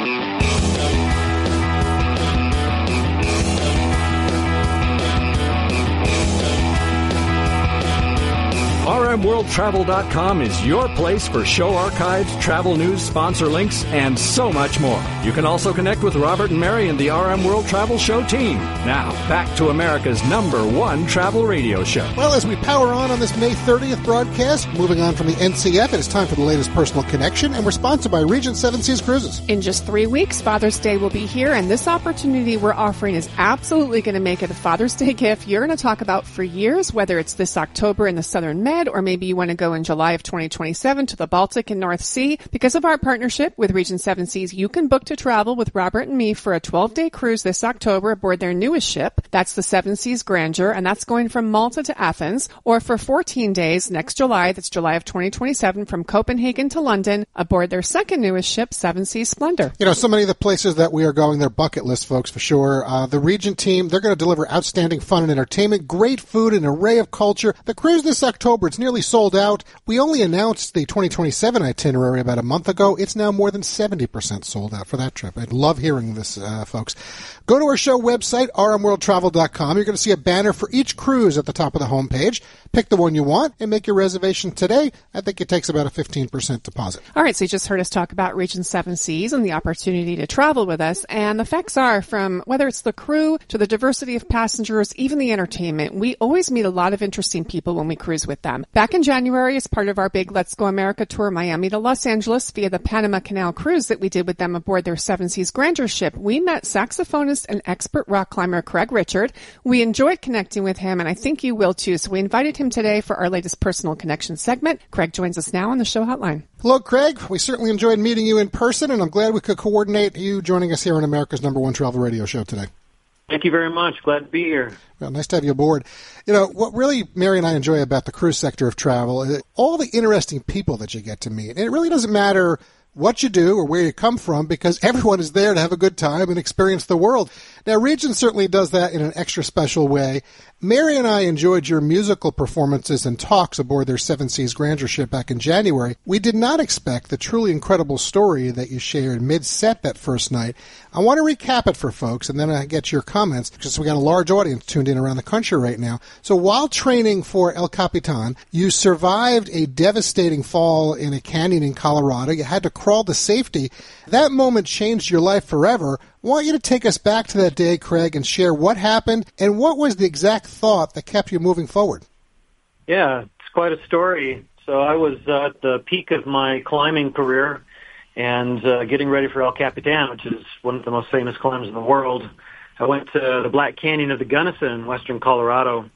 RMWorldTravel.com is your place for show archives, travel news, sponsor links, and so much more. You can also connect with Robert and Mary and the RM World Travel Show team. Now, back to America's #1 travel radio show. Well, as we power on this May 30th broadcast, moving on from the NCF, it is time for the latest personal connection, and we're sponsored by Regent Seven Seas Cruises. In just 3 weeks, Father's Day will be here, and this opportunity we're offering is absolutely going to make it a Father's Day gift you're going to talk about for years, whether it's this October in the Southern Med, or maybe you want to go in July of 2027 to the Baltic and North Sea. Because of our partnership with Regent Seven Seas, you can book to travel with Robert and me for a 12-day cruise this October aboard their newest ship. That's the Seven Seas Grandeur, and that's going from Malta to Athens, or for 14 days next July, that's July of 2027, from Copenhagen to London aboard their second newest ship, Seven Seas Splendor. You know, so many of the places that we are going, they're bucket list, folks, for sure. The Regent team, they're going to deliver outstanding fun and entertainment, great food, an array of culture. The cruise this October, it's nearly sold out. We only announced the 2027 itinerary about a month ago. It's now more than 70% sold out for that trip. I'd love hearing this, folks. Go to our show website, rmworldtravel.com. You're going to see a banner for each cruise at the top of the homepage. Pick the one you want and make your reservation today. I think it takes about a 15% deposit. All right, so you just heard us talk about Regent Seven Seas and the opportunity to travel with us. And the facts are, from whether it's the crew to the diversity of passengers, even the entertainment, we always meet a lot of interesting people when we cruise with them. Back in January, as part of our big Let's Go America tour, Miami to Los Angeles via the Panama Canal cruise that we did with them aboard their Seven Seas Grandeur ship, we met saxophonist and expert rock climber Craig Richard. We enjoyed connecting with him, and I think you will too. So we invited him today for our latest Personal Connection segment. Craig joins us now on the show hotline. Hello, Craig. We certainly enjoyed meeting you in person, and I'm glad we could coordinate you joining us here on America's #1 travel radio show today. Thank you very much. Glad to be here. Well, nice to have you aboard. You know, what really Mary and I enjoy about the cruise sector of travel is all the interesting people that you get to meet. And it really doesn't matter what you do or where you come from, because everyone is there to have a good time and experience the world. Now, Regent certainly does that in an extra special way. Mary and I enjoyed your musical performances and talks aboard their Seven Seas Grandeur ship back in January. We did not expect the truly incredible story that you shared mid-set that first night. I want to recap it for folks, and then I get your comments, because we got a large audience tuned in around the country right now. So while training for El Capitan, you survived a devastating fall in a canyon in Colorado. You had to crawl to safety. That moment changed your life forever. I want you to take us back to that day, Craig, and share what happened and what was the exact thought that kept you moving forward. Yeah, it's quite a story. So I was at the peak of my climbing career and getting ready for El Capitan, which is one of the most famous climbs in the world. I went to the Black Canyon of the Gunnison in western Colorado.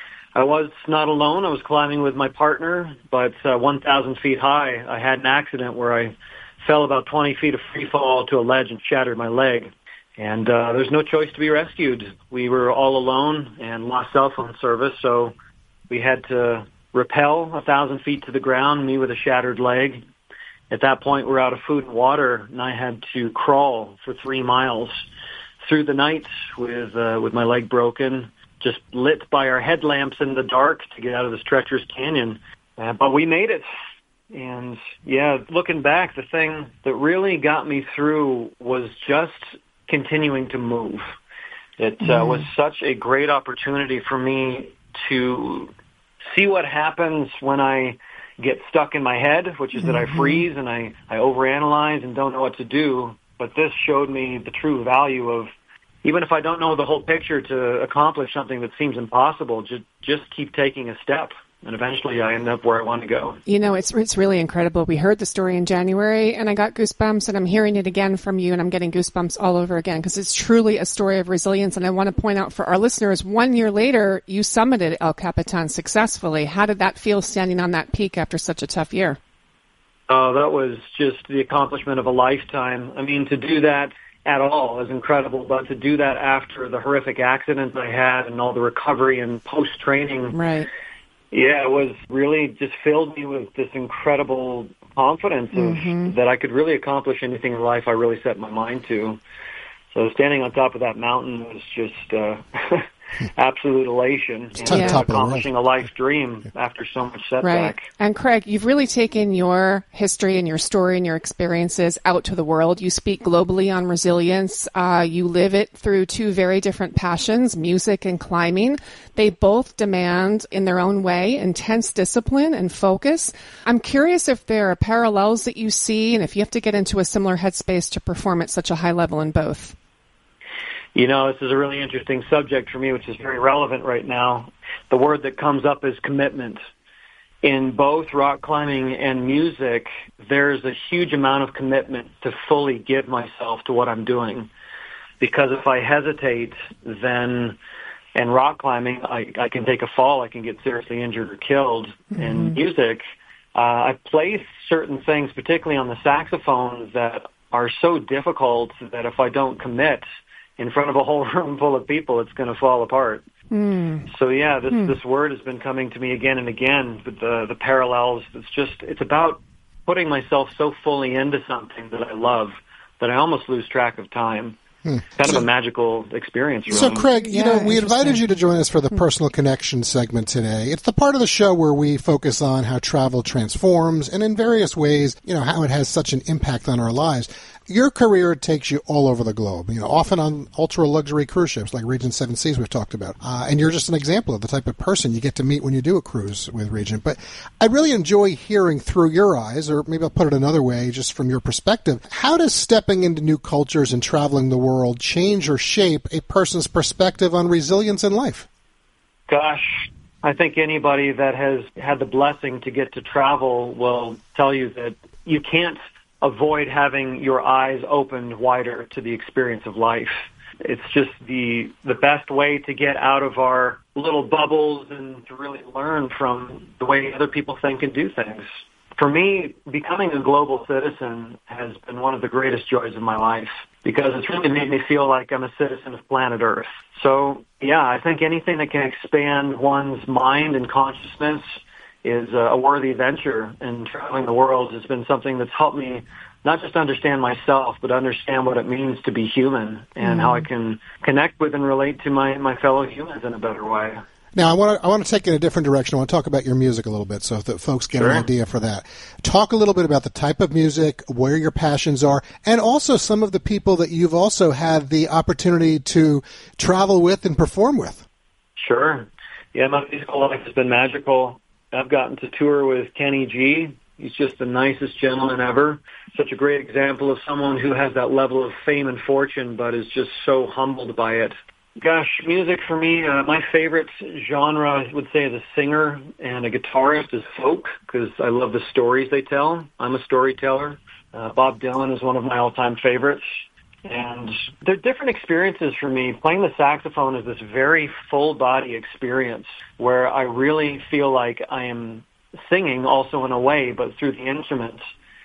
I was not alone. I was climbing with my partner, but 1,000 feet high, I had an accident where I fell about 20 feet of free fall to a ledge and shattered my leg. And there's no choice to be rescued. We were all alone and lost cell phone service, so we had to rappel 1,000 feet to the ground, me with a shattered leg. At that point, we're out of food and water, and I had to crawl for 3 miles through the night with my leg broken, just lit by our headlamps in the dark to get out of this treacherous canyon. But we made it. And, yeah, looking back, the thing that really got me through was just continuing to move. It was such a great opportunity for me to see what happens when I get stuck in my head, which is that I freeze and I overanalyze and don't know what to do. But this showed me the true value of, even if I don't know the whole picture, to accomplish something that seems impossible, just keep taking a step. And eventually I end up where I want to go. You know, it's really incredible. We heard the story in January, and I got goosebumps, and I'm hearing it again from you, and I'm getting goosebumps all over again, because it's truly a story of resilience. And I want to point out for our listeners, 1 year later, you summited El Capitan successfully. How did that feel, standing on that peak after such a tough year? Oh, that was just the accomplishment of a lifetime. I mean, to do that at all is incredible, but to do that after the horrific accident I had and all the recovery and post-training, right? Yeah, it was really just filled me with this incredible confidence of that I could really accomplish anything in life I really set my mind to. So standing on top of that mountain was just absolute elation and accomplishing a life dream after so much setback. Right. And Craig, you've really taken your history and your story and your experiences out to the world. You speak globally on resilience. You live it through two very different passions, music and climbing. They both demand, in their own way, intense discipline and focus. I'm curious if there are parallels that you see and if you have to get into a similar headspace to perform at such a high level in both. You know, this is a really interesting subject for me, which is very relevant right now. The word that comes up is commitment. In both rock climbing and music, there's a huge amount of commitment to fully give myself to what I'm doing. Because if I hesitate, then in rock climbing, I can take a fall, I can get seriously injured or killed. Mm-hmm. In music, I play certain things, particularly on the saxophone, that are so difficult that if I don't commit in front of a whole room full of people, it's going to fall apart. So yeah, this word has been coming to me again and again, but the parallels, it's about putting myself so fully into something that I love that I almost lose track of time. Kind of a magical experience, really. So, Craig, we invited you to join us for the Personal Connection segment today. It's the part of the show where we focus on how travel transforms and in various ways, how it has such an impact on our lives. Your career takes you all over the globe, often on ultra-luxury cruise ships like Regent Seven Seas we've talked about. And you're just an example of the type of person you get to meet when you do a cruise with Regent. But I really enjoy hearing through your eyes, or maybe I'll put it another way, just from your perspective, how does stepping into new cultures and traveling the world change or shape a person's perspective on resilience in life? Gosh, I think anybody that has had the blessing to get to travel will tell you that you can't avoid having your eyes opened wider to the experience of life. It's just the best way to get out of our little bubbles and to really learn from the way other people think and do things. For me, becoming a global citizen has been one of the greatest joys of my life because it's really made me feel like I'm a citizen of planet Earth. So, yeah, I think anything that can expand one's mind and consciousness is a worthy venture, and traveling the world has been something that's helped me not just understand myself, but understand what it means to be human and how I can connect with and relate to my fellow humans in a better way. Now, I want to take it in a different direction. I want to talk about your music a little bit so that folks get an idea for that. Talk a little bit about the type of music, where your passions are, and also some of the people that you've also had the opportunity to travel with and perform with. Sure. Yeah, my musical life has been magical. I've gotten to tour with Kenny G. He's just the nicest gentleman ever. Such a great example of someone who has that level of fame and fortune, but is just so humbled by it. Gosh, music for me, my favorite genre, I would say, as a singer and a guitarist is folk, because I love the stories they tell. I'm a storyteller. Bob Dylan is one of my all-time favorites. And they're different experiences for me. Playing the saxophone is this very full-body experience where I really feel like I am singing also in a way, but through the instruments.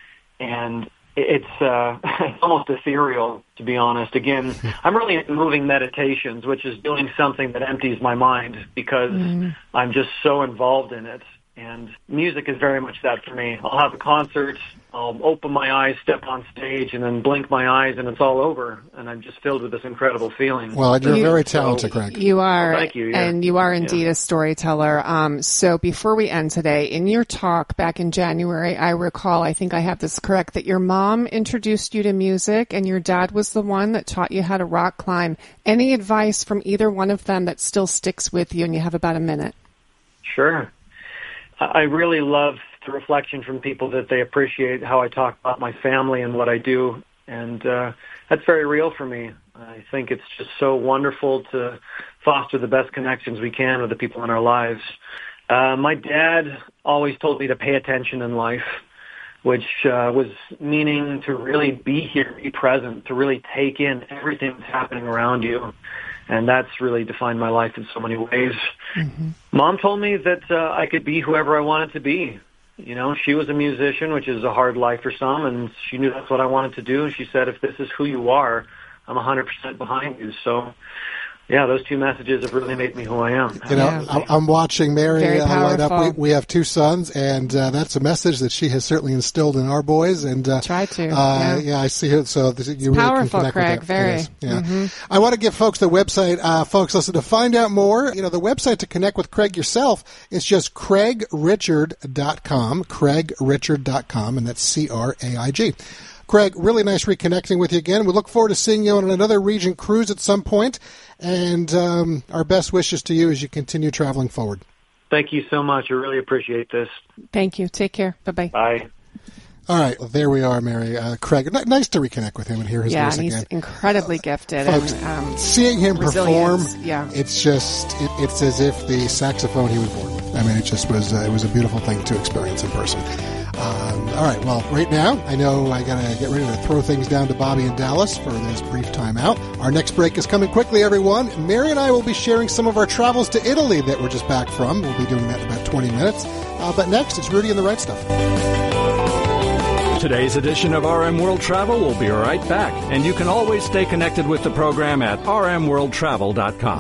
And it's almost ethereal, to be honest. Again, I'm really into moving meditations, which is doing something that empties my mind because I'm just so involved in it. And music is very much that for me. I'll have a concert, I'll open my eyes, step on stage, and then blink my eyes, and it's all over. And I'm just filled with this incredible feeling. Well, you're very talented, Craig. You are. Oh, thank you. Yeah. And you are indeed a storyteller. So before we end today, in your talk back in January, I recall, I think I have this correct, that your mom introduced you to music, and your dad was the one that taught you how to rock climb. Any advice from either one of them that still sticks with you, and you have about a minute? Sure. I really love the reflection from people that they appreciate how I talk about my family and what I do, and that's very real for me. I think it's just so wonderful to foster the best connections we can with the people in our lives. My dad always told me to pay attention in life, which was meaning to really be here, be present, to really take in everything that's happening around you. And that's really defined my life in so many ways. Mom told me that I could be whoever I wanted to be. She was a musician, which is a hard life for some, and she knew that's what I wanted to do. And she said, if this is who you are, I'm 100% behind you. So, Yeah, those two messages have really made me who I am. You know, I'm watching Mary light up. We have two sons, and that's a message that she has certainly instilled in our boys. And try to. Yeah, I see it. So you really powerful, can connect Craig. with that. Very. Yeah. Mm-hmm. I want to give folks the website. Folks, listen, to find out more, the website to connect with Craig yourself is just CraigRichard.com. CraigRichard.com, and that's CRAIG. Craig, really nice reconnecting with you again. We look forward to seeing you on another Regent cruise at some point, and our best wishes to you as you continue traveling forward. Thank you so much. I really appreciate this. Thank you. Take care. Bye-bye. Bye. All right. Well, there we are, Mary. Craig, nice to reconnect with him and hear his voice again. Yeah, he's incredibly gifted. Folks, seeing him perform, yeah. it's as if the saxophone he was born with. I mean, it was a beautiful thing to experience in person. All right, well, right now, I know I got to get ready to throw things down to Bobby in Dallas for this brief time out. Our next break is coming quickly, everyone. Mary and I will be sharing some of our travels to Italy that we're just back from. We'll be doing that in about 20 minutes. But next, it's Rudy and the Right Stuff. Today's edition of RM World Travel will be right back, and you can always stay connected with the program at rmworldtravel.com.